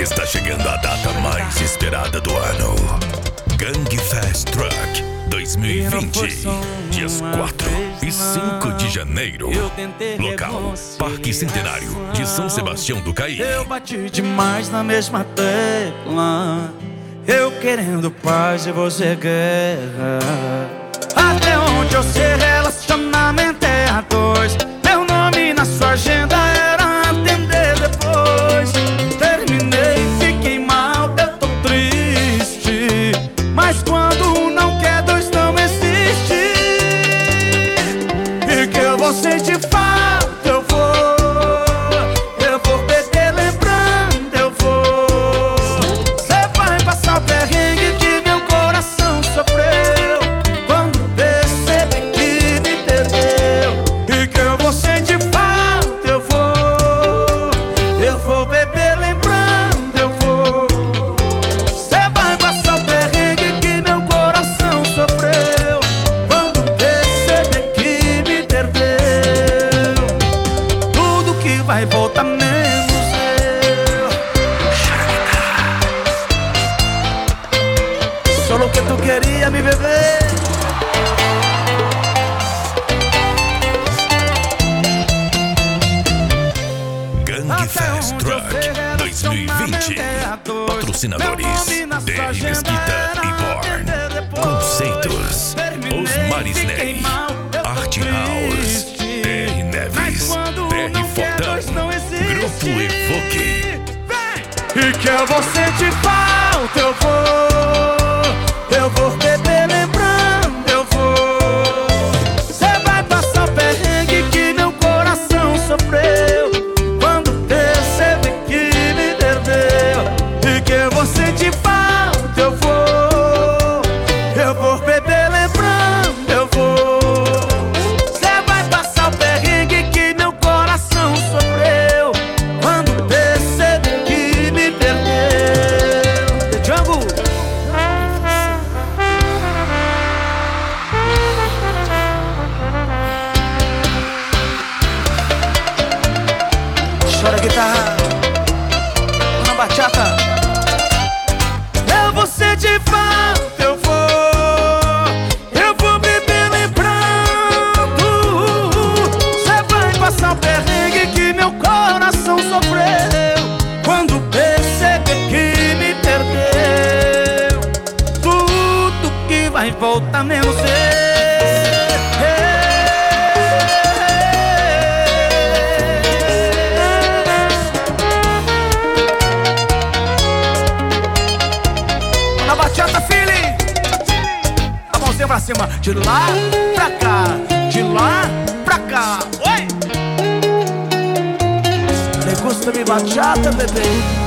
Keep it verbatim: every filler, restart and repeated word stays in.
Está chegando a data mais esperada do ano. Gang Fest Truck dois mil e vinte, dias quatro e cinco de janeiro. Local: Parque Centenário de São Sebastião do Caí. Eu bati demais na mesma tecla, eu querendo paz e você guerra. Até onde eu sei, relacionamento é a dois. Meu nome na sua agenda era atender depois. Terminei, fiquei mal, eu tô triste, mas quando não quer, dois não existe. E que eu vou sentir falta, eu vou, eu vou beber lembrando, eu vou. Cê vai passar o perrengue que meu coração sofreu quando perceber que me perdeu. E que eu vou sentir falta, eu vou, eu vou beber lembrando, eu vou. Cê vai passar o perrengue que meu coração sofreu quando perceber que me perdeu. Tudo que vai voltar menos eu. Só o que tu queria, me beber. Gang Fest Truck dois mil e vinte. Patrocinadores: D R Mesquita e Born. Conceitos: Osmar Sney, Art House, D R Neves, D R Fortão, Grupo Evoque. E que eu vou sentir falta, eu vou, eu vou beber lembrando, eu vou. Cê vai passar o perrengue que meu coração sofreu quando perceber que me perdeu. E que eu vou sentir falta, eu vou, eu vou beber lembrando, eu vou. Cê vai passar o perrengue que meu coração sofreu quando perceber que me perdeu. The Jungle. Chora a guitarra na bachata. Eu vou sentir falta, eu vou, eu vou beber lembrando. Cê vai passar o perrengue que meu coração sofreu quando perceber que me perdeu. Tudo que vai voltar menos eu. Na bachata, feeling. A mãozinha pra cima. De lá pra cá, de lá pra cá. Oi! Me gusta mi bachata, bebê.